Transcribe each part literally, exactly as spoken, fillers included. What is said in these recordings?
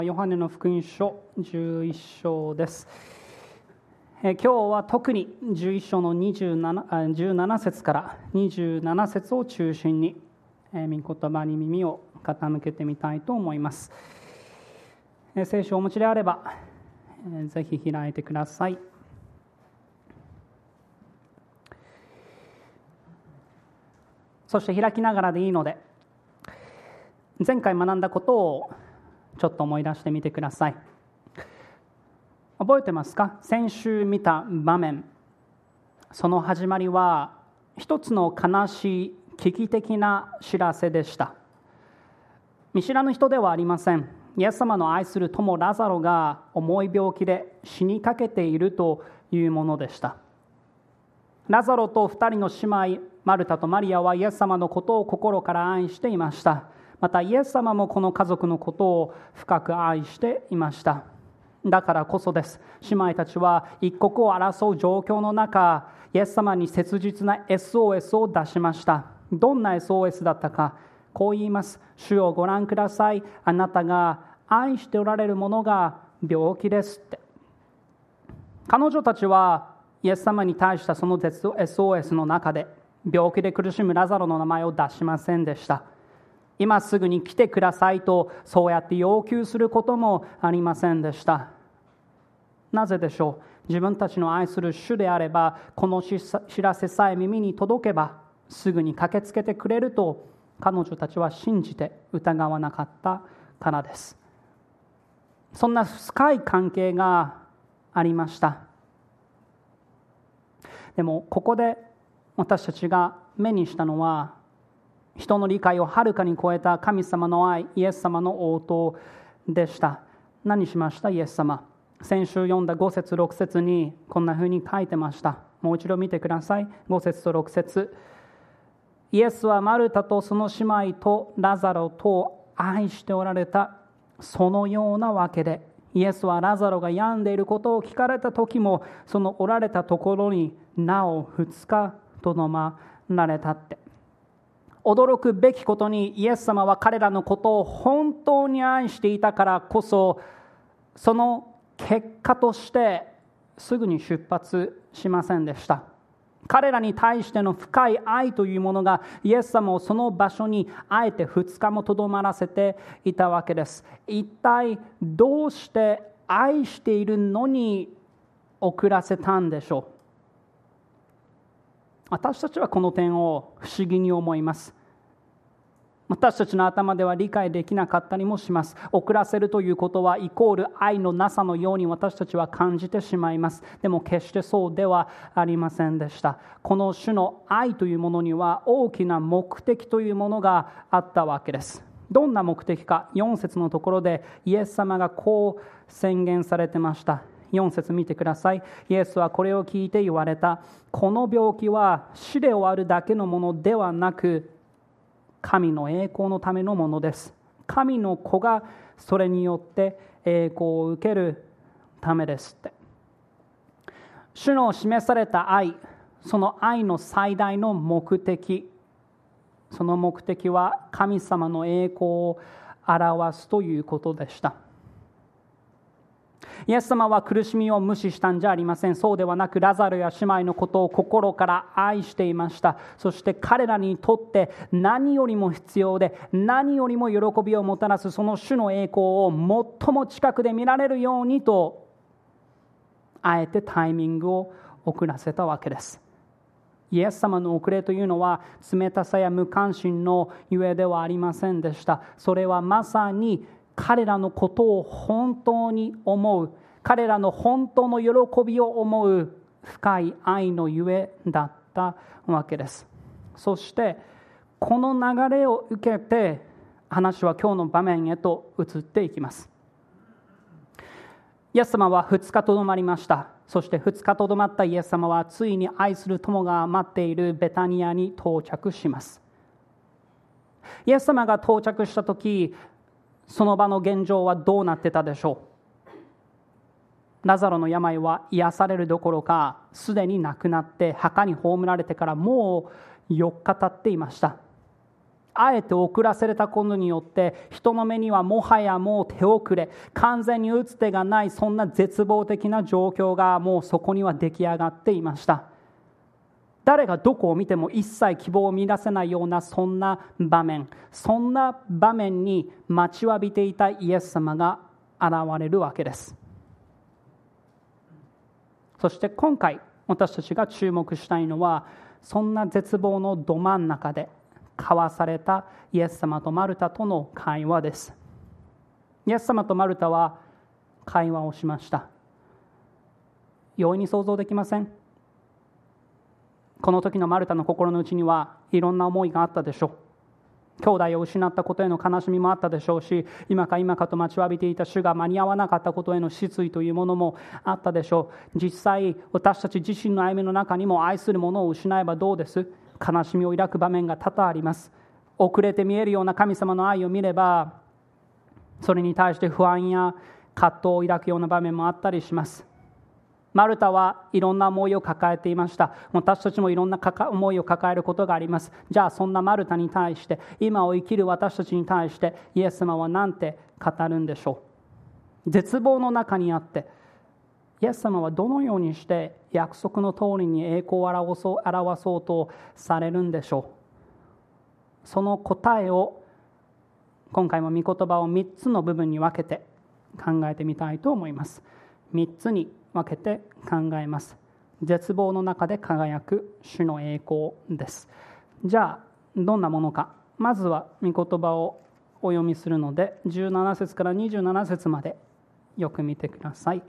ヨハネの福音書じゅういっ章です。え今日は特にじゅういっ章のにじゅうなな、じゅうなな節からにじゅうなな節を中心に、え御言葉に耳を傾けてみたいと思います。え聖書をお持ちであれば、えぜひ開いてください。そして開きながらでいいので、前回学んだことをちょっと思い出してみてください。覚えてますか？先週見た場面、その始まりは一つの悲しい危機的な知らせでした。見知らぬ人ではありません。イエス様の愛する友ラザロが重い病気で死にかけているというものでした。ラザロと二人の姉妹マルタとマリアはイエス様のことを心から愛していました。またイエス様もこの家族のことを深く愛していました。だからこそです。姉妹たちは一刻を争う状況の中、イエス様に切実な エスオーエス を出しました。どんな エスオーエス だったか、こう言います。主をご覧ください。あなたが愛しておられるものが病気ですって。彼女たちはイエス様に対したその エスオーエス の中で、病気で苦しむラザロの名前を出しませんでした。今すぐに来てくださいとそうやって要求することもありませんでした。なぜでしょう？自分たちの愛する主であれば、この知らせさえ耳に届けばすぐに駆けつけてくれると彼女たちは信じて疑わなかったからです。そんな深い関係がありました。でもここで私たちが目にしたのは、人の理解をはるかに超えた神様の愛、イエス様の応答でした。何しましたイエス様？先週読んだご節ろく節にこんな風に書いてました。もう一度見てください。ご節とろく節。イエスはマルタとその姉妹とラザロとを愛しておられた。そのようなわけで、イエスはラザロが病んでいることを聞かれた時も、そのおられたところになお二日とどまられたって。驚くべきことに、イエス様は彼らのことを本当に愛していたからこそ、その結果としてすぐに出発しませんでした。彼らに対しての深い愛というものが、イエス様をその場所にあえてふつかもとどまらせていたわけです。一体どうして愛しているのに遅らせたんでしょう？私たちはこの点を不思議に思います。私たちの頭では理解できなかったりもします。遅らせるということはイコール愛のなさのように私たちは感じてしまいます。でも決してそうではありませんでした。この種の愛というものには大きな目的というものがあったわけです。どんな目的か、よん節のところでイエス様がこう宣言されてました。よん節見てください。イエスはこれを聞いて言われた。この病気は死で終わるだけのものではなく、神の栄光のためのものです。神の子がそれによって栄光を受けるためですって。主の示された愛、その愛の最大の目的、その目的は神様の栄光を表すということでした。イエス様は苦しみを無視したんじゃありません。そうではなく、ラザロや姉妹のことを心から愛していました。そして彼らにとって何よりも必要で、何よりも喜びをもたらすその主の栄光を最も近くで見られるようにと、あえてタイミングを遅らせたわけです。イエス様の遅れというのは冷たさや無関心のゆえではありませんでした。それはまさに彼らのことを本当に思う、彼らの本当の喜びを思う深い愛のゆえだったわけです。そしてこの流れを受けて話は今日の場面へと移っていきます。イエス様はふつかとどまりました。そしてふつかとどまったイエス様はついに愛する友が待っているベタニアに到着します。イエス様が到着した時、その場の現状はどうなってたでしょう？ラザロの病は癒されるどころか、すでに亡くなって墓に葬られてからもうよっか経っていました。 あえて遅らせれたことによって人の目にはもはやもう手遅れ、完全に打つ手がない、そんな絶望的な状況がもうそこには出来上がっていました。誰がどこを見ても一切希望を見出せないようなそんな場面、そんな場面に待ちわびていたイエス様が現れるわけです。そして今回私たちが注目したいのは、そんな絶望のど真ん中で交わされたイエス様とマルタとの会話です。イエス様とマルタは会話をしました。容易に想像できません？この時のマルタの心の内にはいろんな思いがあったでしょう。兄弟を失ったことへの悲しみもあったでしょうし、今か今かと待ちわびていた主が間に合わなかったことへの失意というものもあったでしょう。実際私たち自身の歩みの中にも愛するものを失えばどうです？悲しみを抱く場面が多々あります。遅れて見えるような神様の愛を見れば、それに対して不安や葛藤を抱くような場面もあったりします。マルタはいろんな思いを抱えていました。私たちもいろんな思いを抱えることがあります。じゃあそんなマルタに対して、今を生きる私たちに対してイエス様は何て語るんでしょう。絶望の中にあってイエス様はどのようにして約束の通りに栄光を表そう、表そうとされるんでしょう。その答えを今回も御言葉をみっつの部分に分けて考えてみたいと思います。みっつに分けて考えます。絶望の中で輝く主の栄光です。じゃあどんなものか、まずは御言葉をお読みするのでじゅうなな節からにじゅうなな節までよく見てください。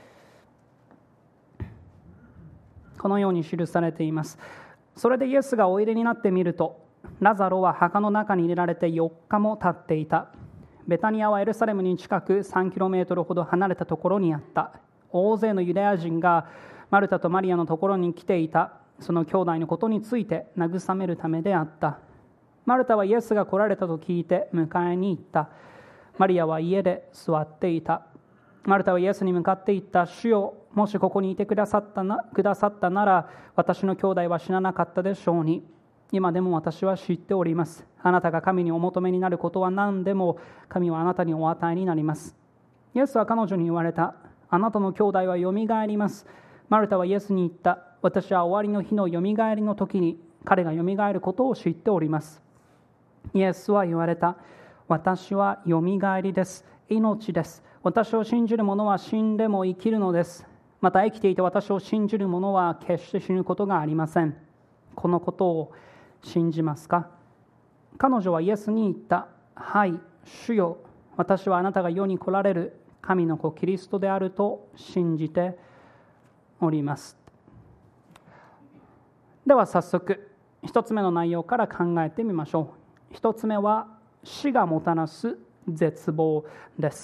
このように記されています。それでイエスがおいでになってみると、ラザロは墓の中に入れられてよっかも経っていた。ベタニアはエルサレムに近くさんキロメートルほど離れたところにあった。大勢のユダヤ人がマルタとマリアのところに来ていた。その兄弟のことについて慰めるためであった。マルタはイエスが来られたと聞いて迎えに行った。マリアは家で座っていた。マルタはイエスに向かって言った。主よ、もしここにいてくださったな、くださったなら、私の兄弟は死ななかったでしょうに。今でも私は知っております。あなたが神にお求めになることは何でも、神はあなたにお与えになります。イエスは彼女に言われた。あなたの兄弟はよみがえります。マルタはイエスに言った。私は終わりの日のよみがえりの時に、彼がよみがえることを知っております。イエスは言われた。私はよみがえりです。命です。私を信じる者は死んでも生きるのです。また生きていて私を信じる者は決して死ぬことがありません。このことを信じますか？彼女はイエスに言った。はい、主よ、私はあなたが世に来られる神の子キリストであると信じております。では早速一つ目の内容から考えてみましょう。一つ目は死がもたらす絶望です。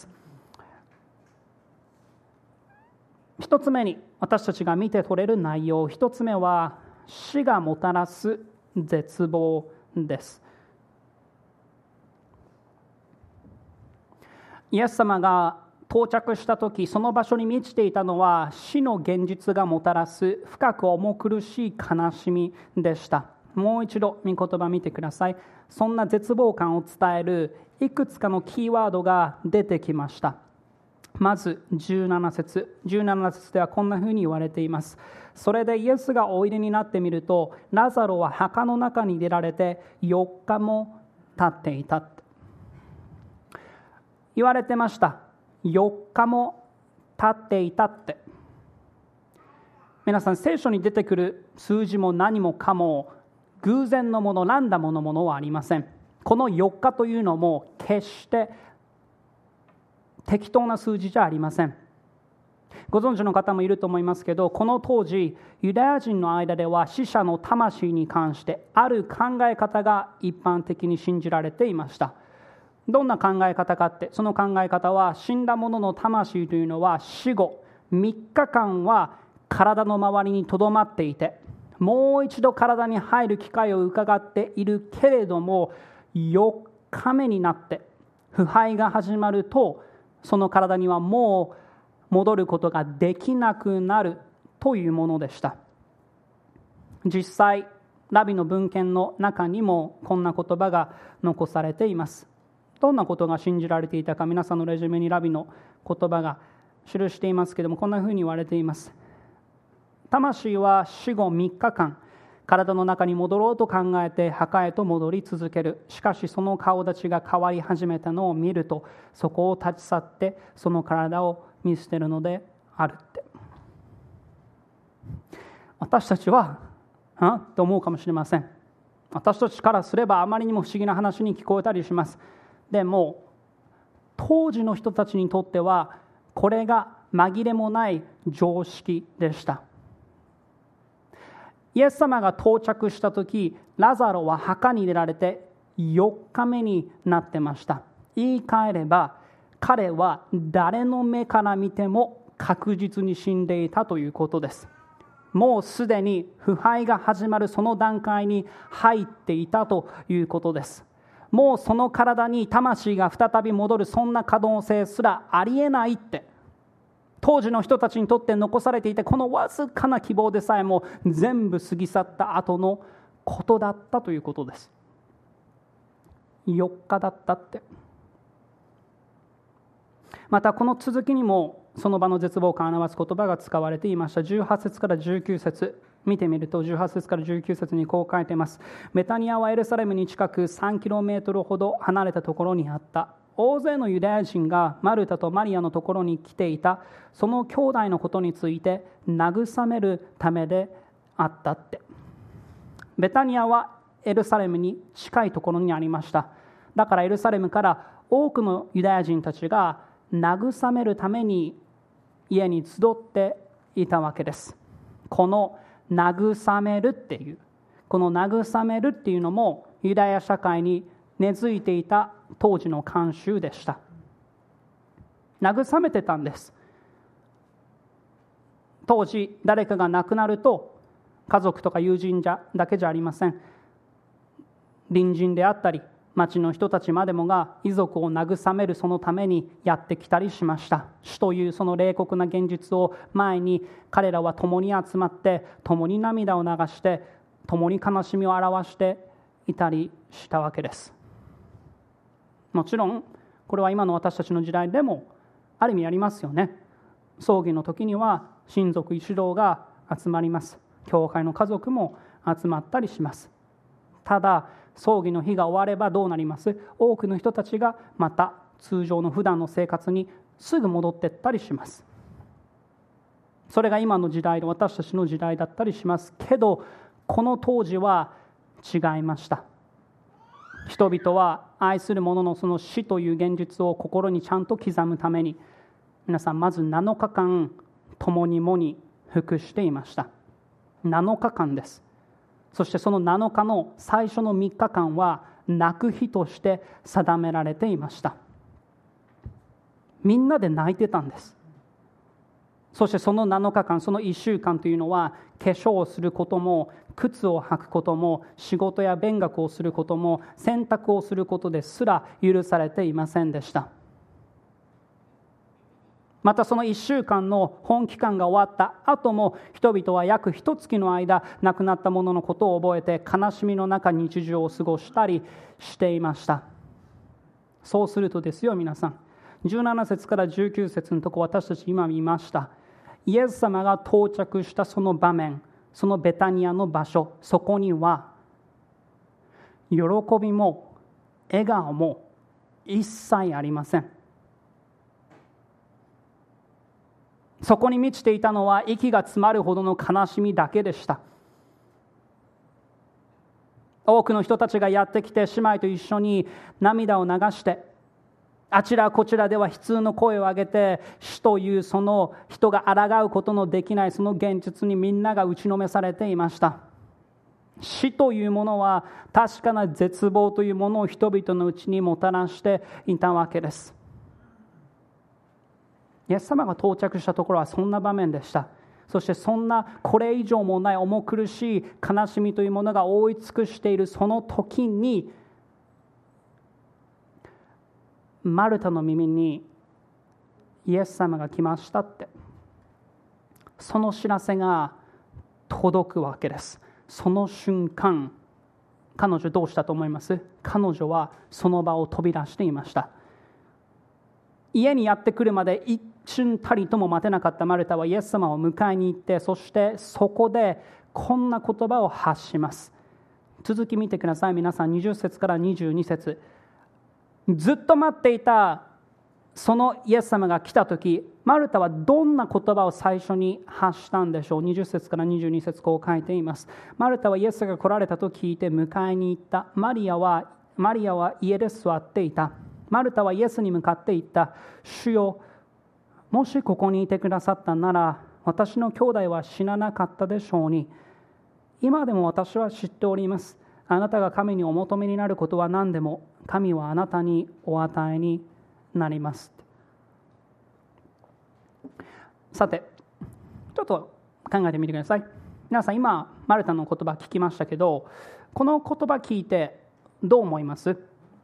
一つ目に私たちが見て取れる内容、一つ目は死がもたらす絶望です。イエス様が到着した時、その場所に満ちていたのは死の現実がもたらす深く重苦しい悲しみでした。もう一度御言葉見てください。そんな絶望感を伝えるいくつかのキーワードが出てきました。まずじゅうなな節、じゅうなな節ではこんなふうに言われています。それでイエスがおいでになってみると、ラザロは墓の中に入れられてよっかも経っていた。言われてました。よっかも経っていたって。皆さん、聖書に出てくる数字も何もかも偶然のもの、ランダムのものはありません。このよっかというのも決して適当な数字じゃありません。ご存知の方もいると思いますけど、この当時ユダヤ人の間では死者の魂に関してある考え方が一般的に信じられていました。どんな考え方かって、その考え方は死んだ者の魂というのは死後みっかかんは体の周りにとどまっていて、もう一度体に入る機会を伺っているけれども、よっかめになって腐敗が始まると、その体にはもう戻ることができなくなるというものでした。実際ラビの文献の中にもこんな言葉が残されています。どんなことが信じられていたか、皆さんのレジュメにラビの言葉が記していますけれども、こんなふうに言われています。魂は死後みっかかん、体の中に戻ろうと考えて墓へと戻り続ける。しかしその顔立ちが変わり始めたのを見ると、そこを立ち去ってその体を見捨てるのであるって。私たちはあと思うかもしれません。私たちからすればあまりにも不思議な話に聞こえたりします。でも当時の人たちにとってはこれが紛れもない常識でした。イエス様が到着した時、ラザロは墓に入れられてよっかめになってました。言い換えれば彼は誰の目から見ても確実に死んでいたということです。もうすでに腐敗が始まるその段階に入っていたということです。もうその体に魂が再び戻る、そんな可能性すらありえないって当時の人たちにとって残されていて、このわずかな希望でさえも全部過ぎ去った後のことだったということです。よっかだったって。またこの続きにもその場の絶望感を表す言葉が使われていました。じゅうはち節からじゅうきゅう節見てみると、じゅうはち節からじゅうきゅう節にこう書いています。ベタニアはエルサレムに近くさんキロメートルほど離れたところにあった。大勢のユダヤ人がマルタとマリアのところに来ていた。その兄弟のことについて慰めるためであったって。ベタニアはエルサレムに近いところにありました。だからエルサレムから多くのユダヤ人たちが慰めるために家に集っていたわけです。この慰めるっていうこの慰めるっていうのもユダヤ社会に根付いていた当時の慣習でした。慰めてたんです。当時誰かが亡くなると、家族とか友人じゃだけじゃありません。隣人であったり町の人たちまでもが遺族を慰めるそのためにやってきたりしました。死というその冷酷な現実を前に、彼らは共に集まって共に涙を流して共に悲しみを表していたりしたわけです。もちろんこれは今の私たちの時代でもある意味ありますよね。葬儀の時には親族一同が集まります。教会の家族も集まったりします。ただ葬儀の日が終わればどうなります？多くの人たちがまた通常の普段の生活にすぐ戻っていったりします。それが今の時代で私たちの時代だったりしますけど、この当時は違いました。人々は愛する者のその死という現実を心にちゃんと刻むために、皆さんまずなのかかん共にもに服していました。なのかかんです。そしてそのなのかの最初のみっかかんは泣く日として定められていました。みんなで泣いてたんです。そしてそのなのかかん、そのいっしゅうかんというのは、化粧をすることも靴を履くことも仕事や勉学をすることも洗濯をすることですら許されていませんでした。またそのいっしゅうかんの本期間が終わった後も、人々は約一月の間亡くなった者のことを覚えて悲しみの中日常を過ごしたりしていました。そうするとですよ、皆さん、じゅうなな節からじゅうきゅう節のところ、私たち今見ました。イエス様が到着したその場面、そのベタニアの場所、そこには喜びも笑顔も一切ありません。そこに満ちていたのは息が詰まるほどの悲しみだけでした。多くの人たちがやってきて、姉妹と一緒に涙を流して、あちらこちらでは悲痛の声を上げて、死というその人が抗うことのできないその現実にみんなが打ちのめされていました。死というものは確かな絶望というものを人々のうちにもたらしていたわけです。イエス様が到着したところはそんな場面でした。そしてそんなこれ以上もない重苦しい悲しみというものが覆い尽くしているその時に、マルタの耳にイエス様が来ましたって、その知らせが届くわけです。 その瞬間、彼女どうしたと思います？彼女はその場を飛び出していました。家にやってくるまで一瞬たりとも待てなかったマルタはイエス様を迎えに行って、そしてそこでこんな言葉を発します。続き見てください。皆さん、にじゅっ節からにじゅうに節。ずっと待っていたそのイエス様が来たとき、マルタはどんな言葉を最初に発したんでしょう。にじゅっ節からにじゅうに節、こう書いています。マルタはイエスが来られたと聞いて迎えに行った。マリアはマリアは家で座っていた。マルタはイエスに向かって言った。主よ、もしここにいてくださったなら、私の兄弟は死ななかったでしょうに。今でも私は知っております。あなたが神にお求めになることは何でも、神はあなたにお与えになります。さて、ちょっと考えてみてください。皆さん、今マルタの言葉聞きましたけど、この言葉聞いてどう思います？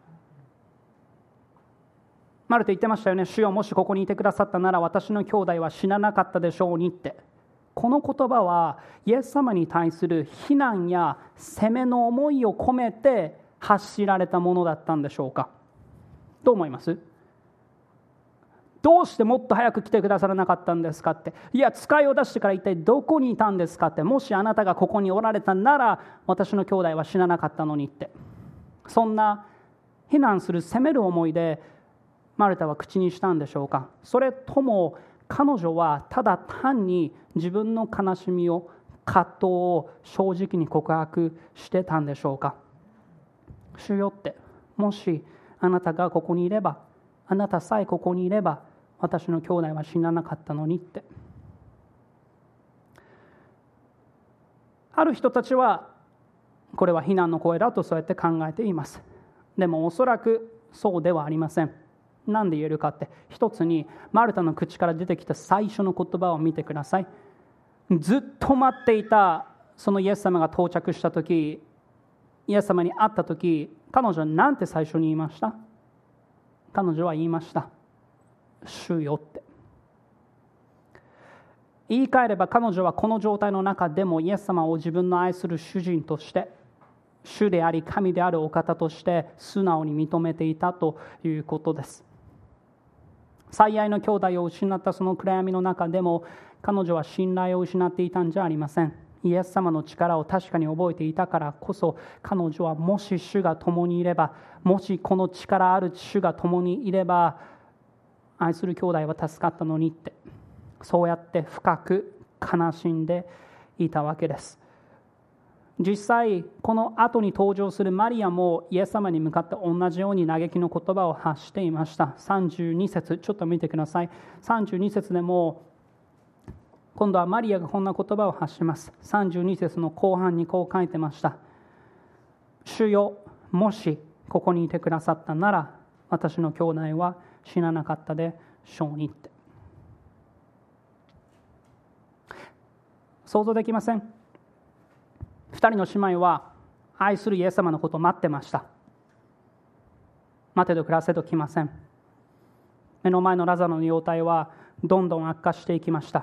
マルタ言ってましたよね。主よ、もしここにいてくださったなら、私の兄弟は死ななかったでしょうにって。この言葉はイエス様に対する非難や責めの思いを込めて発しられたものだったんでしょうか。どう思います？どうしてもっと早く来てくださらなかったんですかって。いや、使いを出してから一体どこにいたんですかって。もしあなたがここにおられたなら、私の兄弟は死ななかったのにって。そんな非難する責める思いでマルタは口にしたんでしょうか。それとも彼女はただ単に自分の悲しみを、葛藤を正直に告白してたんでしょうか。主よって、もしあなたがここにいれば、あなたさえここにいれば、私の兄弟は死ななかったのにって。ある人たちはこれは非難の声だとそうやって考えています。でもおそらくそうではありません。何で言えるかって、一つにマルタの口から出てきた最初の言葉を見てください。ずっと待っていたそのイエス様が到着したとき、イエス様に会ったとき、彼女は何て最初に言いました？彼女は言いました。主よって。言い換えれば彼女はこの状態の中でもイエス様を自分の愛する主人として、主であり神であるお方として素直に認めていたということです。最愛の兄弟を失ったその暗闇の中でも彼女は信頼を失っていたんじゃありません。イエス様の力を確かに覚えていたからこそ、彼女はもし主が共にいれば、もしこの力ある主が共にいれば、愛する兄弟は助かったのにって、そうやって深く悲しんでいたわけです。実際この後に登場するマリアもイエス様に向かって同じように嘆きの言葉を発していました。さんじゅうに節、ちょっと見てください。さんじゅうに節でも今度はマリアがこんな言葉を発します。さんじゅうに節の後半にこう書いてました。主よ、もしここにいてくださったなら、私の兄弟は死ななかったでしょうにって。想像できません？二人の姉妹は愛するイエス様のことを待ってました。待てど暮らせど来ません。目の前のラザロの容態はどんどん悪化していきました。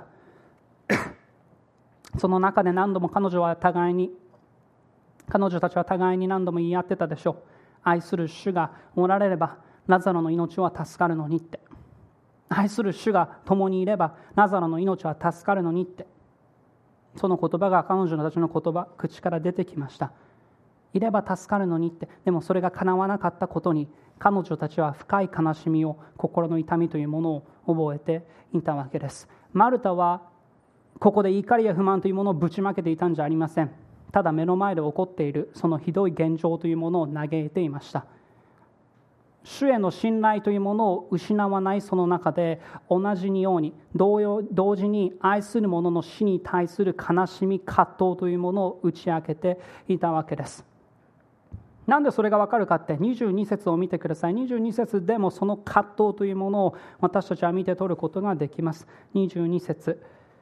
その中で何度も彼女は互いに彼女たちは互いに何度も言い合ってたでしょう。愛する主がおられればラザロの命は助かるのにって。愛する主が共にいればラザロの命は助かるのにって。その言葉が彼女たちの言葉、口から出てきました。いれば助かるのにって。でもそれが叶わなかったことに、彼女たちは深い悲しみを、心の痛みというものを覚えていたわけです。マルタはここで怒りや不満というものをぶちまけていたんじゃありません。ただ目の前で起こっているそのひどい現状というものを嘆いていました。主への信頼というものを失わないその中で、同じように同様同時に愛する者の死に対する悲しみ、葛藤というものを打ち明けていたわけです。なんでそれが分かるかって、にじゅうに節を見てください。にじゅうに節でもその葛藤というものを私たちは見て取ることができます。にじゅうに節、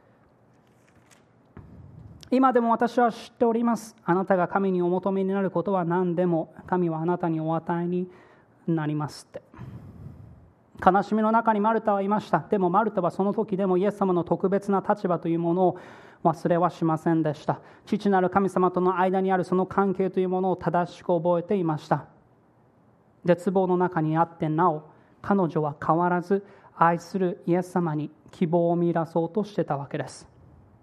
今でも私は知っております。あなたが神にお求めになることは何でも、神はあなたにお与えになりますって。 悲しみの中にマルタはいました。でもマルタはその時でもイエス様の特別な立場というものを忘れはしませんでした。父なる神様との間にあるその関係というものを正しく覚えていました。絶望の中にあってなお、彼女は変わらず愛するイエス様に希望を見出そうとしてたわけです。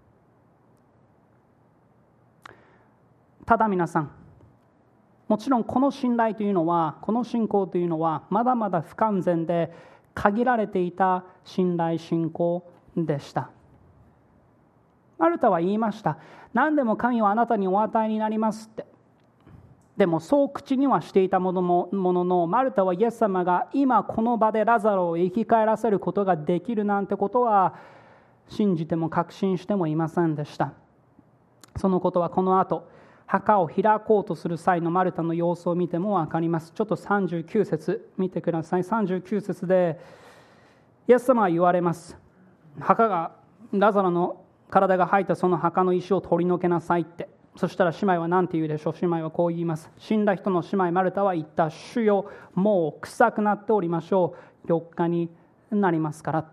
ただ皆さん、もちろんこの信頼というのは、この信仰というのはまだまだ不完全で限られていた信頼信仰でした。マルタは言いました。何でも神はあなたにお与えになりますって。でもそう口にはしていたものもものの、マルタはイエス様が今この場でラザロを生き返らせることができるなんてことは信じても確信してもいませんでした。そのことはこの後、墓を開こうとする際のマルタの様子を見ても分かります。ちょっとさんじゅうきゅう節見てください。さんじゅうきゅう節でイエス様は言われます。墓が、ラザロの体が入ったその墓の石を取り除けなさいって。そしたら姉妹は何て言うでしょう。姉妹はこう言います。死んだ人の姉妹マルタは言った。主よ、もう臭くなっておりましょう。よっかになりますからって。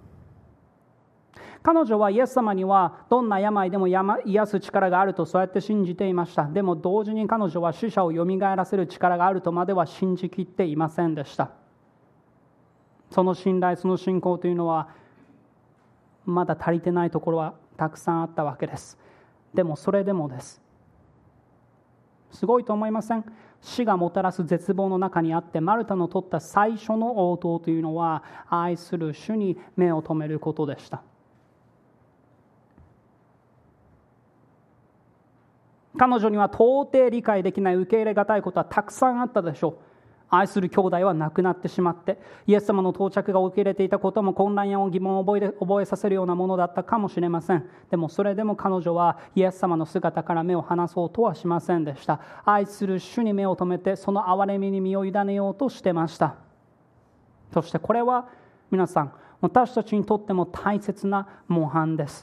彼女はイエス様にはどんな病でも癒す力があるとそうやって信じていました。でも同時に彼女は死者をよみがえらせる力があるとまでは信じきっていませんでした。その信頼、その信仰というのはまだ足りてないところはたくさんあったわけです。でもそれでもです。すごいと思いません？死がもたらす絶望の中にあってマルタの取った最初の応答というのは愛する主に目を留めることでした。彼女には到底理解できない、受け入れがたいことはたくさんあったでしょう。愛する兄弟は亡くなってしまって、イエス様の到着が受け入れていたことも混乱や疑問を覚え、覚えさせるようなものだったかもしれません。でもそれでも彼女はイエス様の姿から目を離そうとはしませんでした。愛する主に目を留めて、その憐れみに身を委ねようとしてました。そしてこれは皆さん、私たちにとっても大切な模範です。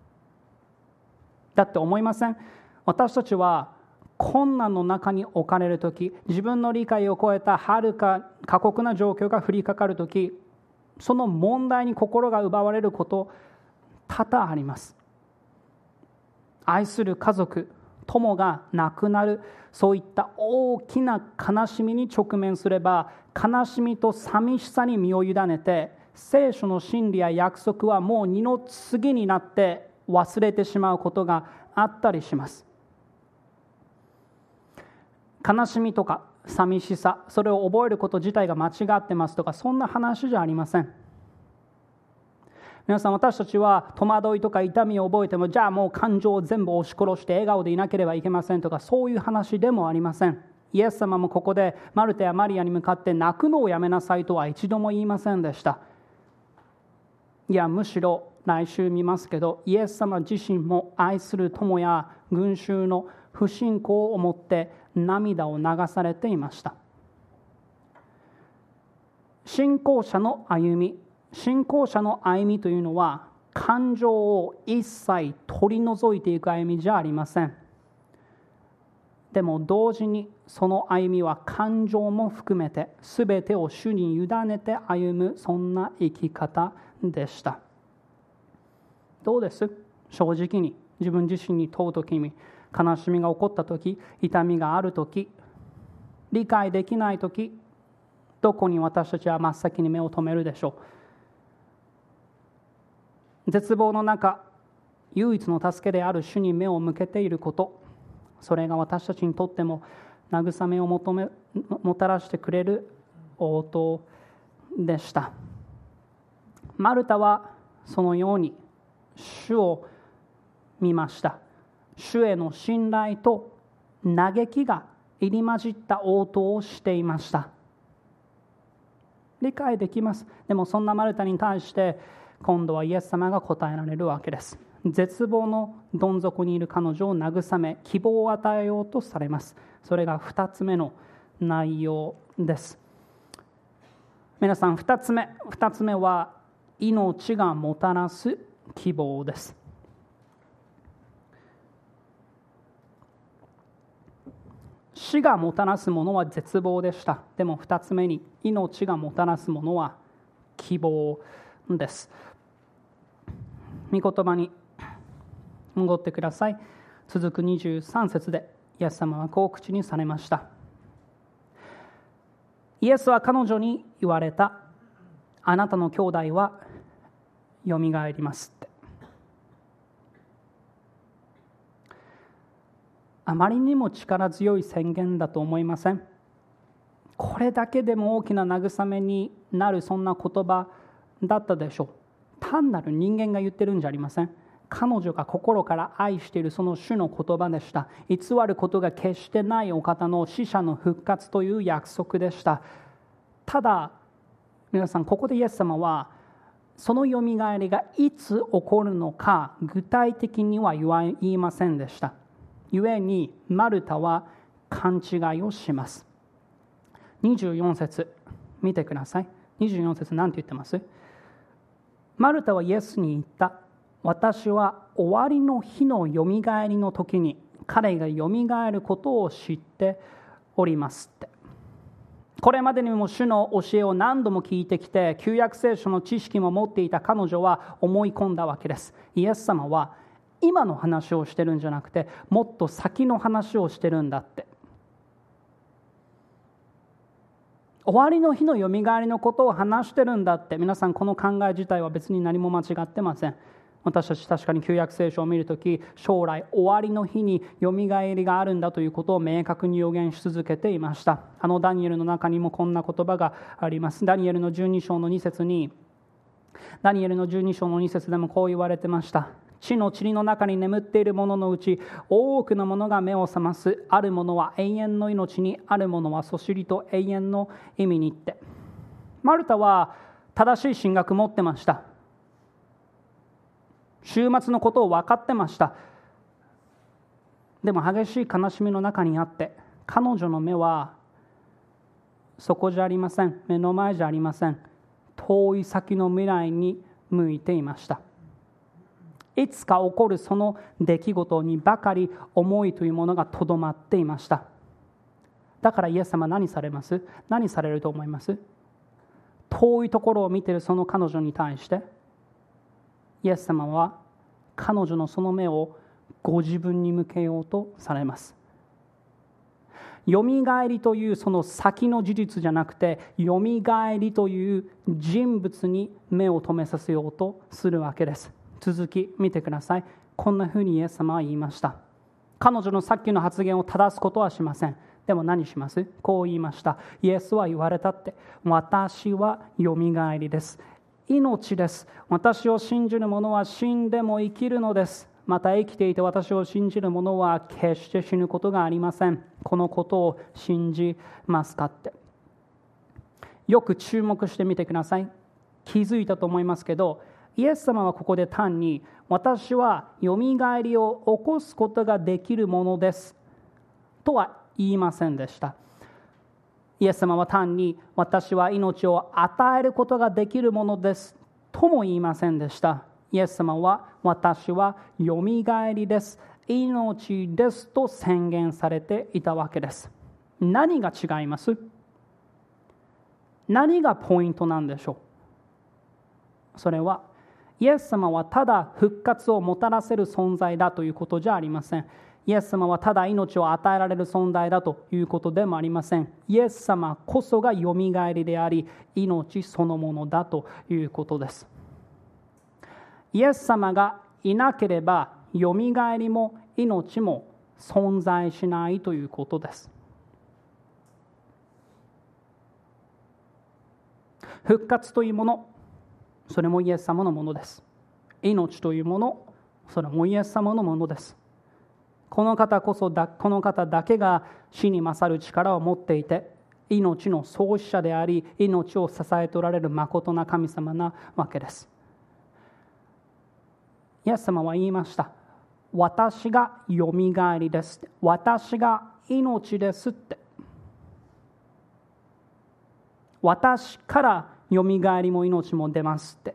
だって思いません？私たちは困難の中に置かれるとき、自分の理解を超えたはるか過酷な状況が降りかかるとき、その問題に心が奪われること多々あります。愛する家族、友が亡くなる、そういった大きな悲しみに直面すれば、悲しみと寂しさに身を委ねて、聖書の真理や約束はもう二の次になって忘れてしまうことがあったりします。悲しみとか寂しさ、それを覚えること自体が間違ってますとか、そんな話じゃありません。皆さん、私たちは戸惑いとか痛みを覚えても、じゃあもう感情を全部押し殺して笑顔でいなければいけませんとか、そういう話でもありません。イエス様もここでマルタやマリアに向かって泣くのをやめなさいとは一度も言いませんでした。いや、むしろ来週見ますけど、イエス様自身も愛する友や群衆の不信仰をもって涙を流されていました。信仰者の歩み、信仰者の歩みというのは感情を一切取り除いていく歩みじゃありません。でも同時にその歩みは感情も含めて全てを主に委ねて歩む、そんな生き方でした。どうです？正直に自分自身に問うときに、悲しみが起こったとき、痛みがあるとき、理解できないとき、どこに私たちは真っ先に目を留めるでしょう？絶望の中、唯一の助けである主に目を向けていること、それが私たちにとっても慰めを求めもたらしてくれる応答でした。マルタはそのように主を見ました。主への信頼と嘆きが入り混じった応答をしていました。理解できます。でもそんなマルタに対して今度はイエス様が答えられるわけです。絶望のどん底にいる彼女を慰め、希望を与えようとされます。それがふたつめの内容です。皆さん、ふたつめふたつめは命がもたらす希望です。死がもたらすものは絶望でした。でもふたつめに命がもたらすものは希望です。御言葉に戻ってください。続くにじゅうさん節でイエス様はこう口にされました。イエスは彼女に言われた。あなたの兄弟はよみがえりますって。あまりにも力強い宣言だと思いません？これだけでも大きな慰めになるそんな言葉だったでしょう。単なる人間が言ってるんじゃありません。彼女が心から愛しているその主の言葉でした。偽ることが決してないお方の死者の復活という約束でした。ただ皆さん、ここでイエス様はそのよみがえりがいつ起こるのか具体的には言いませんでした。故にマルタは勘違いをします。にじゅうよん節見てください。にじゅうよん節何て言ってます？マルタはイエスに言った。私は終わりの日のよみがえりの時に彼がよみがえることを知っておりますって。これまでにも主の教えを何度も聞いてきて、旧約聖書の知識も持っていた彼女は思い込んだわけです。イエス様は今の話をしてるんじゃなくて、もっと先の話をしてるんだって。終わりの日のよみがえりのことを話してるんだって。皆さん、この考え自体は別に何も間違ってません。私たち確かに旧約聖書を見るとき、将来終わりの日によみがえりがあるんだということを明確に予言し続けていました。あのダニエルの中にもこんな言葉があります。ダニエルのじゅうに章のに節に、ダニエルのじゅうに章のに節でもこう言われてました。地の塵の中に眠っている者のうち多くの者が目を覚ます。ある者は永遠の命に、ある者はそしりと永遠の意味にって。マルタは正しい神学持ってました。週末のことを分かってました。でも激しい悲しみの中にあって、彼女の目はそこじゃありません。目の前じゃありません。遠い先の未来に向いていました。いつか起こるその出来事にばかり思いというものがとどまっていました。だからイエス様は何されます？何されると思います？遠いところを見ているその彼女に対して、イエス様は彼女のその目をご自分に向けようとされます。よみがえりというその先の事実じゃなくて、よみがえりという人物に目を留めさせようとするわけです。続き見てください。こんなふうにイエス様は言いました。彼女のさっきの発言を正すことはしません。でも何します？こう言いました。イエスは言われたって。私はよみがえりです。命です。私を信じる者は死んでも生きるのです。また生きていて私を信じる者は決して死ぬことがありません。このことを信じますかって。よく注目してみてください。気づいたと思いますけど、イエス様はここで単に私はよみがえりを起こすことができるものですとは言いませんでした。イエス様は単に私は命を与えることができるものですとも言いませんでした。イエス様は私はよみがえりです、命ですと宣言されていたわけです。何が違います？何がポイントなんでしょう？それはイエス様はただ復活をもたらせる存在だということじゃありません。イエス様はただ命を与えられる存在だということでもありません。イエス様こそがよみがえりであり、命そのものだということです。イエス様がいなければよみがえりも命も存在しないということです。復活というもの、それもイエス様のものです。命というもの、それもイエス様のものです。この方こそだ、この方だけが死に勝る力を持っていて、命の創始者であり、命を支えておられる誠な神様なわけです。イエス様は言いました。私がよみがえりです。私が命ですって。私からよみがえりも命も出ますって。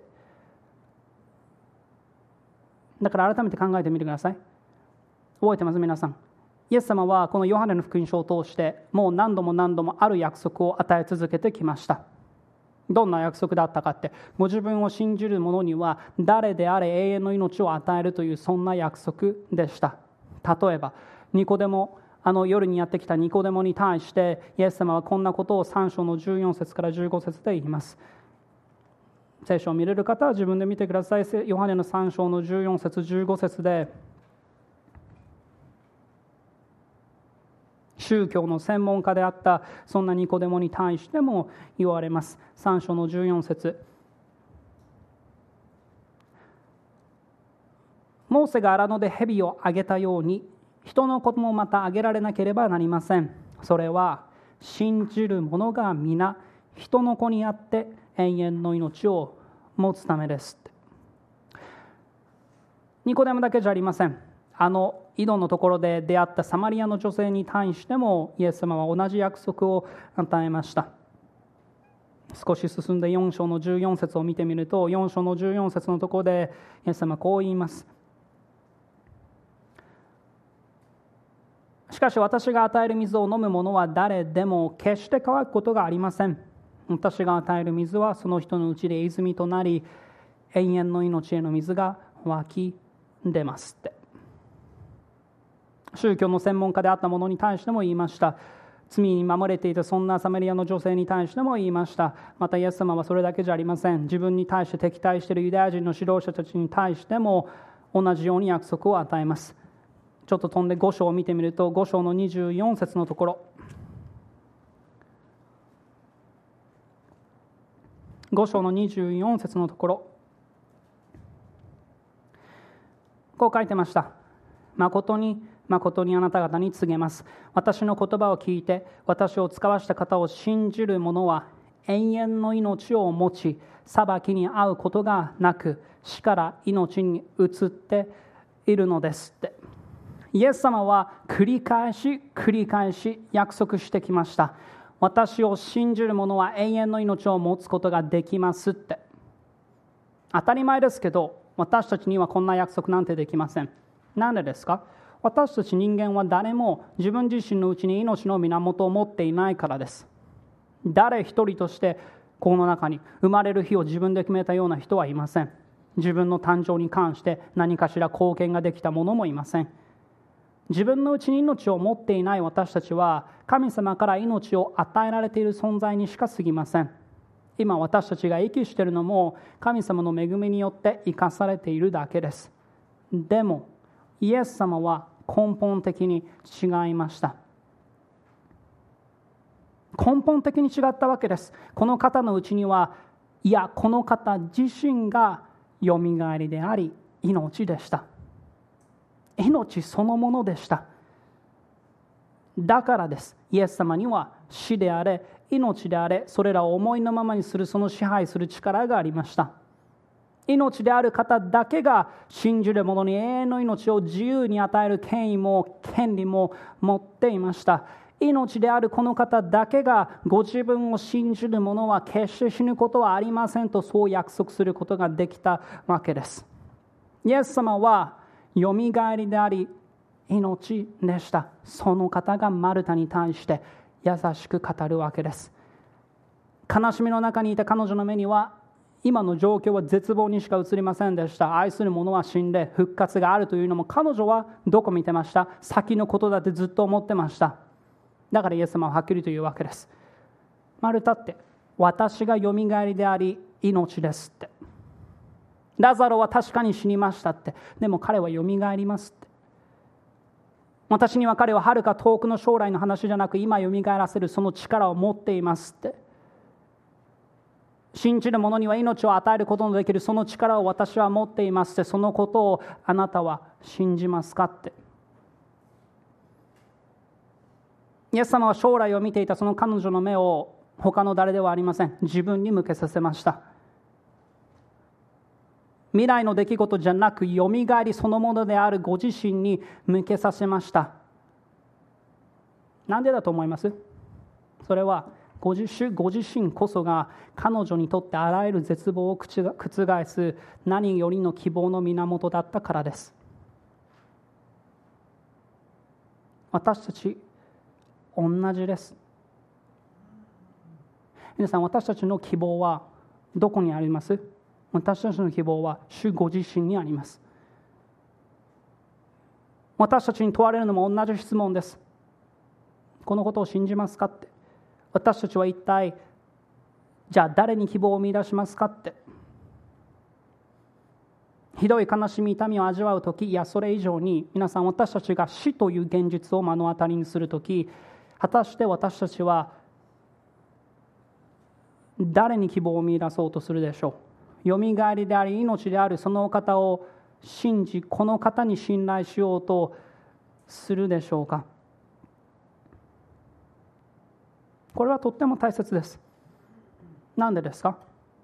だから改めて考えてみてください。覚えてます皆さん？ イエス様はこのヨハネの福音書を通してもう何度も何度もある約束を与え続けてきました。どんな約束だったかって、ご自分を信じる者には誰であれ永遠の命を与えるという、そんな約束でした。例えばニコデモ、あの夜にやってきたニコデモに対してイエス様はこんなことをさん章のじゅうよん節からじゅうご節で言います。聖書を見れる方は自分で見てください。ヨハネのさん章のじゅうよん節じゅうご節で、宗教の専門家であったそんなニコデモに対しても言われます。さん章のじゅうよん節、モーセが荒野で蛇をあげたように人の子もまたあげられなければなりません。それは信じる者が皆人の子にあって永遠の命を持つためですって。ニコデモだけじゃありません。あの井戸のところで出会ったサマリアの女性に対してもイエス様は同じ約束を与えました。少し進んでよん章のじゅうよん節を見てみると、よん章のじゅうよん節のところでイエス様はこう言います。しかし私が与える水を飲む者は誰でも決して乾くことがありません。私が与える水はその人のうちで泉となり、永遠の命への水が湧き出ますって。宗教の専門家であった者に対しても言いました。罪に守れていたそんなサマリアの女性に対しても言いました。またイエス様はそれだけじゃありません。自分に対して敵対しているユダヤ人の指導者たちに対しても同じように約束を与えます。ちょっと飛んでご章を見てみると、ご章のにじゅうよん節のところ、ご章のにじゅうよん節のところ、こう書いてました。誠に誠にあなた方に告げます。私の言葉を聞いて私を使わした方を信じる者は永遠の命を持ち、裁きに遭うことがなく死から命に移っているのですって。イエス様は繰り返し繰り返し約束してきました。私を信じる者は永遠の命を持つことができますって。当たり前ですけど、私たちにはこんな約束なんてできません。なんでですか？私たち人間は誰も自分自身のうちに命の源を持っていないからです。誰一人としてこの中に生まれる日を自分で決めたような人はいません。自分の誕生に関して何かしら貢献ができた者もいません。自分のうちに命を持っていない私たちは神様から命を与えられている存在にしか過ぎません。今私たちが息しているのも神様の恵みによって生かされているだけです。でもイエス様は根本的に違いました。根本的に違ったわけです。この方のうちには、いやこの方自身がよみがえりであり命でした。命そのものでした。だからです。イエス様には死であれ命であれ、それらを思いのままにするその支配する力がありました。命である方だけが信じる者に永遠の命を自由に与える権威も権利も持っていました。命であるこの方だけがご自分を信じる者は決して死ぬことはありませんと、そう約束することができたわけです。イエス様はよみがえりであり命でした。その方がマルタに対して優しく語るわけです。悲しみの中にいた彼女の目には今の状況は絶望にしか映りませんでした。愛する者は死んで復活があるというのも彼女はどこ見てました？先のことだってずっと思ってました。だからイエス様ははっきりと言うわけです。マルタって、私がよみがえりであり命ですって。ラザロは確かに死にましたって。でも彼はよみがえりますって。私には彼ははるか遠くの将来の話じゃなく、今よみがえらせるその力を持っていますって。信じる者には命を与えることのできるその力を私は持っていますって。そのことをあなたは信じますかって。イエス様は将来を見ていたその彼女の目を他の誰ではありません、自分に向けさせました。未来の出来事じゃなく、よみがえりそのものであるご自身に向けさせました。なんでだと思います？それはご自身、ご自身こそが彼女にとってあらゆる絶望を覆す何よりの希望の源だったからです。 私たち同じです。皆さん、私たちの希望はどこにあります？私たちの希望は主ご自身にあります。私たちに問われるのも同じ質問です。このことを信じますかって。私たちは一体じゃあ誰に希望を見出しますかって。ひどい悲しみ痛みを味わうとき、いやそれ以上に皆さん、私たちが死という現実を目の当たりにするとき、果たして私たちは誰に希望を見出そうとするでしょう。よみがえりであり命であるそのお方を信じ、この方に信頼しようとするでしょうか。これはとっても大切です。なんでですか？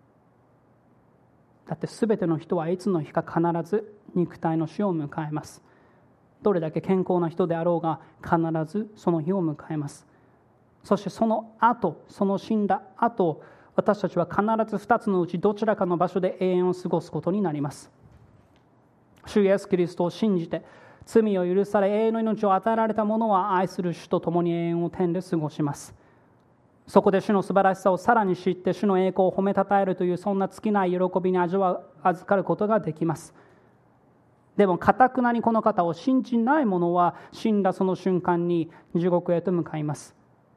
だってすべての人はいつの日か必ず肉体の死を迎えます。どれだけ健康な人であろうが必ずその日を迎えます。そしてその後、その死んだ後、私たちは必ず二つのうちどちらかの場所で永遠を過ごすことになります。主イエスキリストを信じて罪を許され永遠の命を与えられた者は愛する主と共に永遠を天で過ごします。そこで主の素晴らしさをさらに知って主の栄光を褒めたたえるというそんな尽きない喜びに味わう預かることができます。でも堅くなにこの方を信じない者は死んだその瞬間に地獄へと向かいます。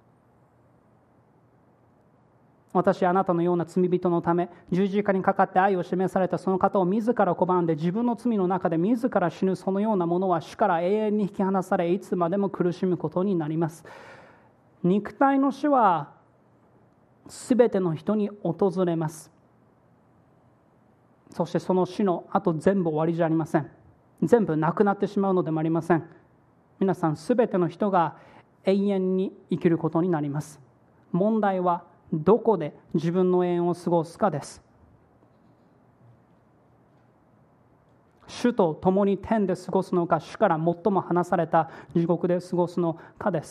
私はあなたのような罪人のため十字架にかかって愛を示されたその方を自ら拒んで自分の罪の中で自ら死ぬそのようなものは主から永遠に引き離されいつまでも苦しむことになります。肉体の死はすべての人に訪れます。そしてその死の後全部終わりじゃありません。全部なくなってしまうのでもありません。皆さんすべての人が永遠に生きることになります。問題はどこで自分の永遠を過ごすかです。主と共に天で過ごすのか、主から最も離された地獄で過ごすのかです。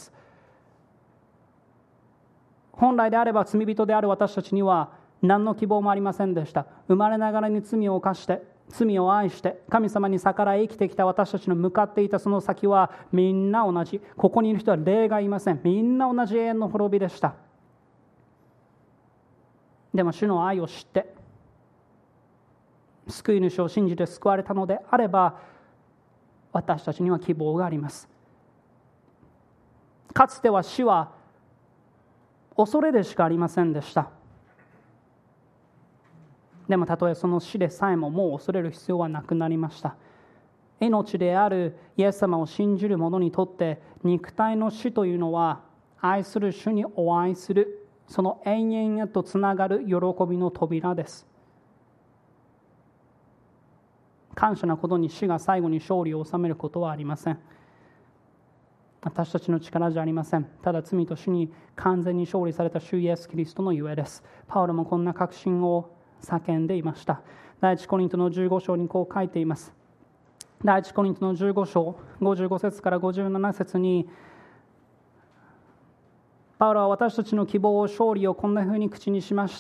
本来であれば罪人である私たちには何の希望もありませんでした。生まれながらに罪を犯して罪を愛して神様に逆らい生きてきた私たちの向かっていたその先はみんな同じ。ここにいる人は例外いません。みんな同じ永遠の滅びでした。でも主の愛を知って救い主を信じて救われたのであれば、私たちには希望があります。かつては死は恐れでしかありませんでした。でもたとえその死でさえももう恐れる必要はなくなりました。命であるイエス様を信じる者にとって肉体の死というのは愛する主にお会いするその永遠へとつながる喜びの扉です。感謝なことに死が最後に勝利を収めることはありません。私たちの力じゃありません。ただ罪と死に完全に勝利された主イエスキリストのゆえです。パウロもこんな確信を叫んでいました。第一コリントのじゅうご章にこう書いています。第一コリントのじゅうご章ごじゅうご節からごじゅうなな節に、パウロは私たちの希望を勝利をこんなふうに口にしました。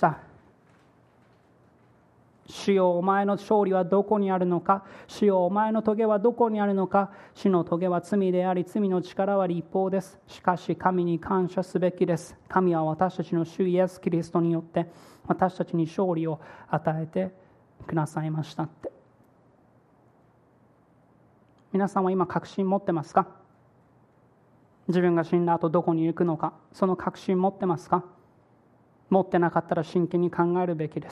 主よ、お前の勝利はどこにあるのか。主よ、お前の棘はどこにあるのか。主の棘は罪であり、罪の力は律法です。しかし神に感謝すべきです。神は私たちの主イエスキリストによって私たちに勝利を与えてくださいましたって。皆さんは今確信持ってますか？自分が死んだ後どこに行くのか、その確信持ってますか？持ってなかったら真剣に考えるべきです。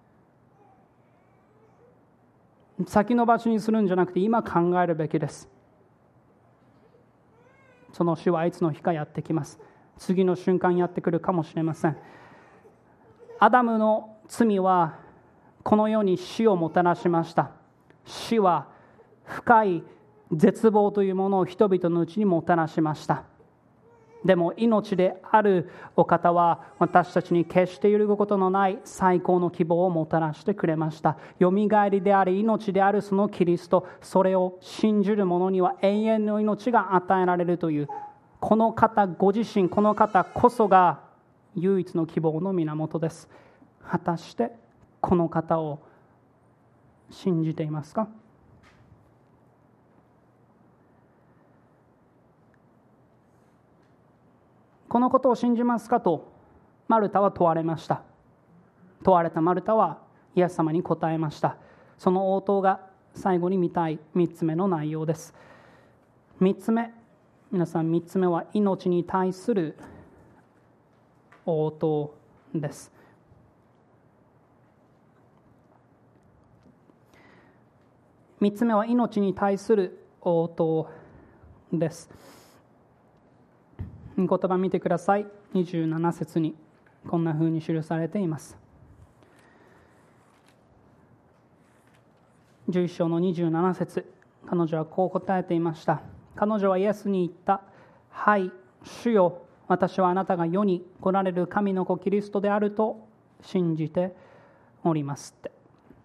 先延ばしにするんじゃなくて今考えるべきです。その死はいつの日かやってきます。次の瞬間やってくるかもしれません。アダムの罪はこの世に死をもたらしました。死は深い絶望というものを人々のうちにもたらしました。でも命であるお方は私たちに決して揺るぐことのない最高の希望をもたらしてくれました。よみがえりであり命であるそのキリスト、それを信じる者には永遠の命が与えられるという、この方ご自身、この方こそが唯一の希望の源です。果たしてこの方を信じていますか？ このことを信じますかとマルタは問われました。問われたマルタはイエス様に答えました。その応答が最後に見たいみっつめの内容です。みっつめ、皆さんみっつめは命に対する応答です。みっつめは命に対する応答です。言葉見てください。にじゅうなな節にこんなふうに記されています。じゅういっ章のにじゅうなな節、彼女はこう答えていました。彼女はイエスに言った。はい、主よ、私はあなたが世に来られる神の子キリストであると信じておりますって。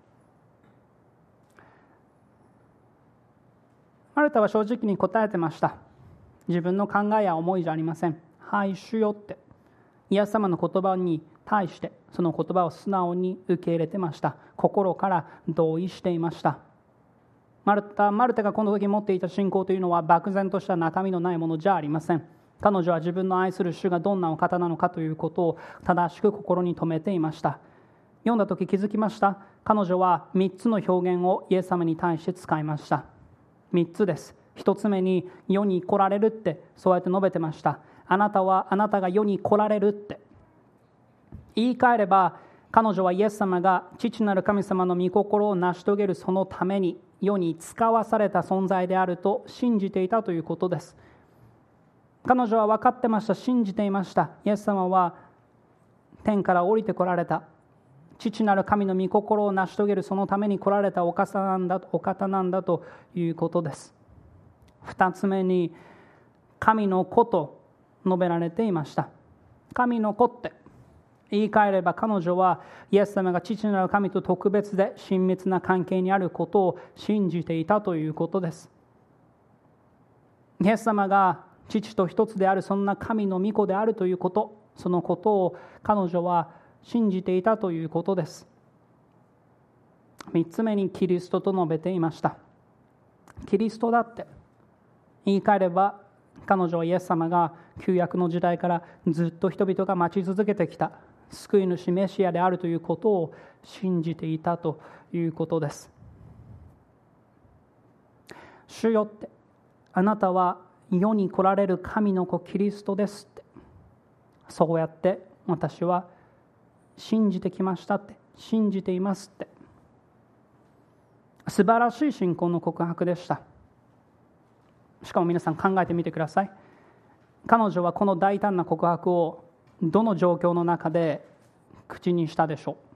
マルタは正直に答えてました。自分の考えや思いじゃありません。はい、主よって。イエス様の言葉に対してその言葉を素直に受け入れてました。心から同意していました。マルタ、マルタがこの時持っていた信仰というのは漠然とした中身のないものじゃありません。彼女は自分の愛する主がどんなお方なのかということを正しく心に留めていました。読んだ時気づきました。彼女はみっつの表現をイエス様に対して使いました。みっつです。ひとつめに世に来られるってそうやって述べてました。あなたはあなたが世に来られるって。言い換えれば彼女はイエス様が父なる神様の御心を成し遂げるそのために世に使わされた存在であると信じていたということです。彼女は分かってました。信じていました。イエス様は天から降りてこられた父なる神の御心を成し遂げるそのために来られたお方なんだ、お方なんだということです。二つ目に神の子と述べられていました。神の子って言い換えれば彼女はイエス様が父なる神と特別で親密な関係にあることを信じていたということです。イエス様が父と一つであるそんな神の御子であるということ、そのことを彼女は信じていたということです。三つ目にキリストと述べていました。キリストだって言い換えれば彼女はイエス様が旧約の時代からずっと人々が待ち続けてきた救い主メシアであるということを信じていたということです。主よって、あなたは世に来られる神の子キリストですって、そうやって私は信じてきましたって、信じていますって、素晴らしい信仰の告白でした。しかも皆さん考えてみてください。彼女はこの大胆な告白をどの状況の中で口にしたでしょ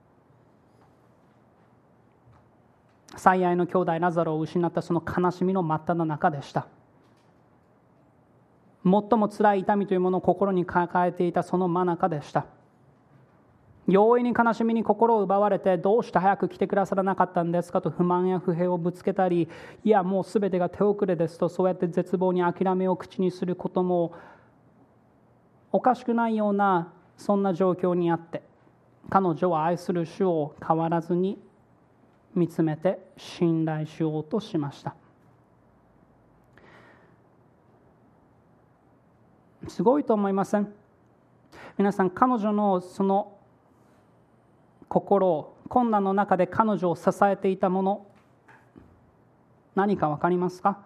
う。最愛の兄弟ラザロを失ったその悲しみの真っ只中でした。最も辛い痛みというものを心に抱えていたその真中でした。容易に悲しみに心を奪われて、どうして早く来てくださらなかったんですかと不満や不平をぶつけたり、いやもうすべてが手遅れですとそうやって絶望に諦めを口にすることもおかしくないようなそんな状況にあって、彼女は愛する主を変わらずに見つめて信頼しようとしました。すごいと思いません？皆さん、彼女のその心を、困難の中で彼女を支えていたもの、何か分かりますか？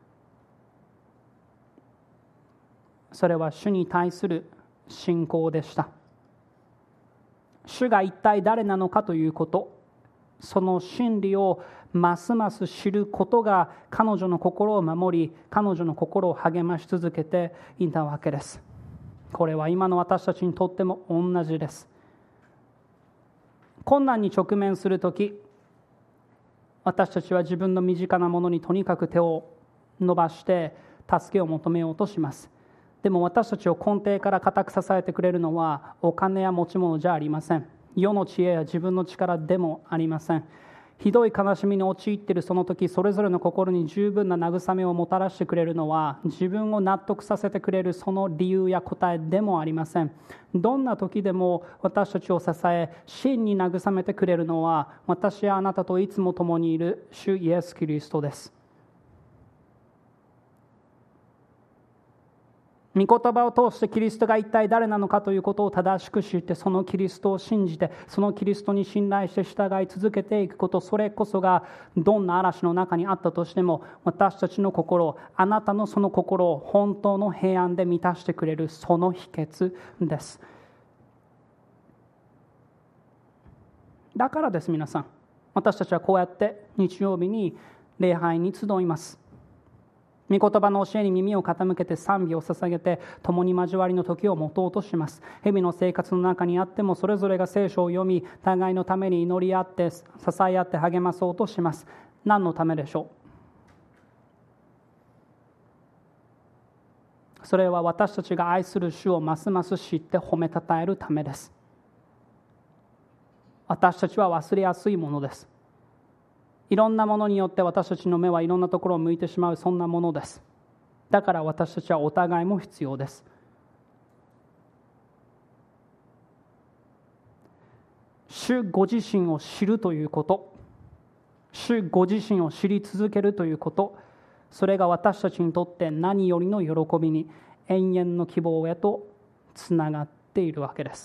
それは主に対する信仰でした。主が一体誰なのかということ、その真理をますます知ることが彼女の心を守り、彼女の心を励まし続けていたわけです。これは今の私たちにとっても同じです。困難に直面するとき、私たちは自分の身近なものにとにかく手を伸ばして助けを求めようとします。でも私たちを根底から固く支えてくれるのはお金や持ち物じゃありません。世の知恵や自分の力でもありません。ひどい悲しみに陥っているその時、それぞれの心に十分な慰めをもたらしてくれるのは、自分を納得させてくれるその理由や答えでもありません。どんな時でも私たちを支え、真に慰めてくれるのは、私やあなたといつも共にいる主イエス・キリストです。 御言葉を通してキリストが一体誰なのかということを正しく知って、そのキリストを信じて、そのキリストに信頼して従い続けていくこと、それこそがどんな嵐の中にあったとしても、私たちの心を、あなたのその心を本当の平安で満たしてくれる、その秘訣です。だからです、皆さん、私たちはこうやって日曜日に礼拝に集います。御言葉の教えに耳を傾けて賛美を捧げて、共に交わりの時を持とうとします。日々の生活の中にあっても、それぞれが聖書を読み、互いのために祈り合って支え合って励まそうとします。何のためでしょう。それは私たちが愛する主をますます知って褒めたたえるためです。私たちは忘れやすいものです。いろんなものによって私たちの目はいろんなところを向いてしまう、そんなものです。だから私たちはお互いも必要です。主ご自身を知るということ、主ご自身を知り続けるということ、それが私たちにとって何よりの喜びに、永遠の希望へとつながっているわけです。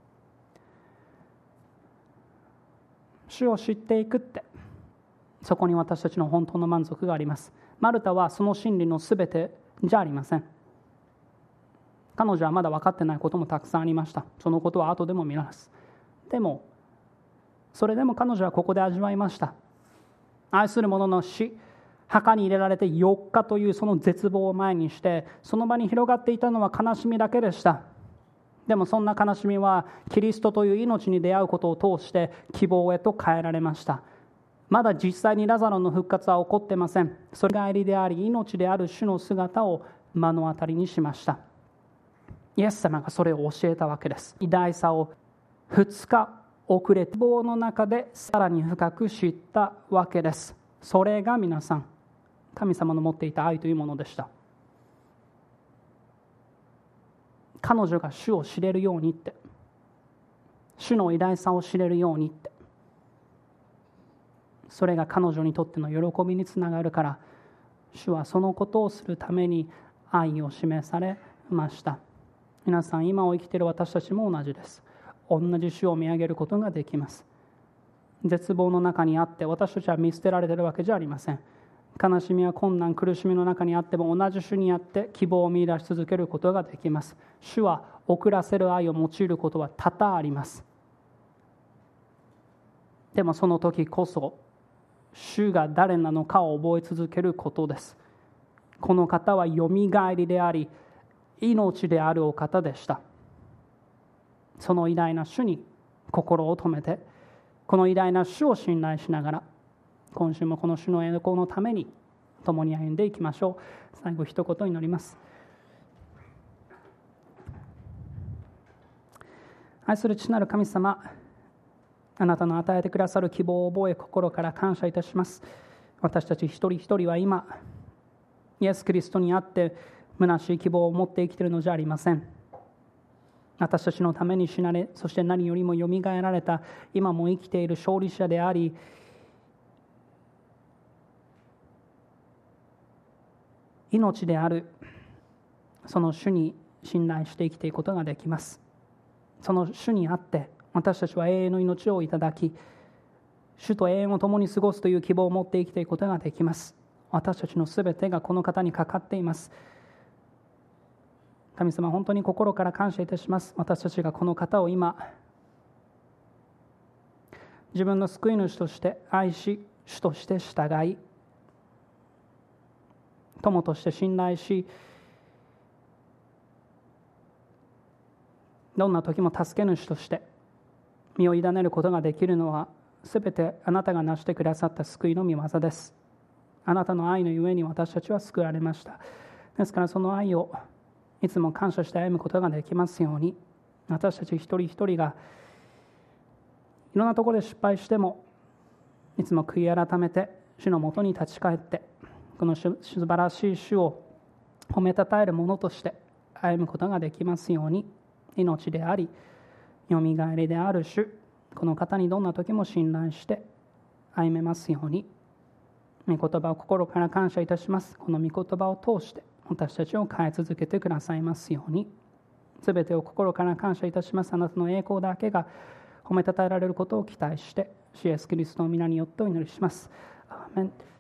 主を知っていくって、そこに私たちの本当の満足があります。マルタはその真理のすべてじゃありません。彼女はまだ分かってないこともたくさんありました。そのことは後でも見ます。でもそれでも彼女はここで味わいました。愛する者の死、墓に入れられてよっかというその絶望を前にして、その場に広がっていたのは悲しみだけでした。でもそんな悲しみはキリストという命に出会うことを通して希望へと変えられました。まだ実際にラザロの復活は起こってません。それが帰りであり、命である主の姿を目の当たりにしました。イエス様がそれを教えたわけです。偉大さをふつか遅れ希望の中でさらに深く知ったわけです。それが皆さん、神様の持っていた愛というものでした。彼女が主を知れるようにって、主の偉大さを知れるようにって、それが彼女にとっての喜びにつながるから、主はそのことをするために愛を示されました。皆さん、今を生きている私たちも同じです。同じ主を見上げることができます。絶望の中にあって私たちは見捨てられているわけじゃありません。悲しみや困難、苦しみの中にあっても同じ主にあって希望を見出し続けることができます。主は遅らせる愛を用いることは多々あります。でもその時こそ主が誰なのかを覚え続けることです。この方はよみがえりであり、命であるお方でした。その偉大な主に心を留めて、この偉大な主を信頼しながら、今週もこの主の栄光のために共に歩んでいきましょう。最後一言祈ります。愛する父なる神様、あなたの与えてくださる希望を覚え、心から感謝いたします。私たち一人一人は今、イエス・キリストにあって虚しい希望を持って生きているのじゃありません。私たちのために死なれ、そして何よりもよみがえられた今も生きている勝利者であり、命であるその主に信頼して生きていくことができます。その主にあって私たちは永遠の命をいただき、主と永遠を共に過ごすという希望を持って生きていくことができます。私たちのすべてがこの方にかかっています。神様、本当に心から感謝いたします。私たちがこの方を今自分の救い主として愛し、主として従い、友として信頼し、どんな時も助け主として身を委ねることができるのは、すべてあなたが成してくださった救いの御業です。あなたの愛のゆえに私たちは救われました。ですからその愛をいつも感謝して歩むことができますように、私たち一人一人がいろんなところで失敗してもいつも悔い改めて主のもとに立ち返って、この素晴らしい主を褒めたたえるものとして歩むことができますように、命でありよみがえりである主、この方にどんな時も信頼して歩めますように、御言葉を心から感謝いたします。この御言葉を通して私たちを変え続けてくださいますように。すべてを心から感謝いたします。あなたの栄光だけが褒めたたえられることを期待して、主イエスキリストの皆によってお祈りします。アーメン。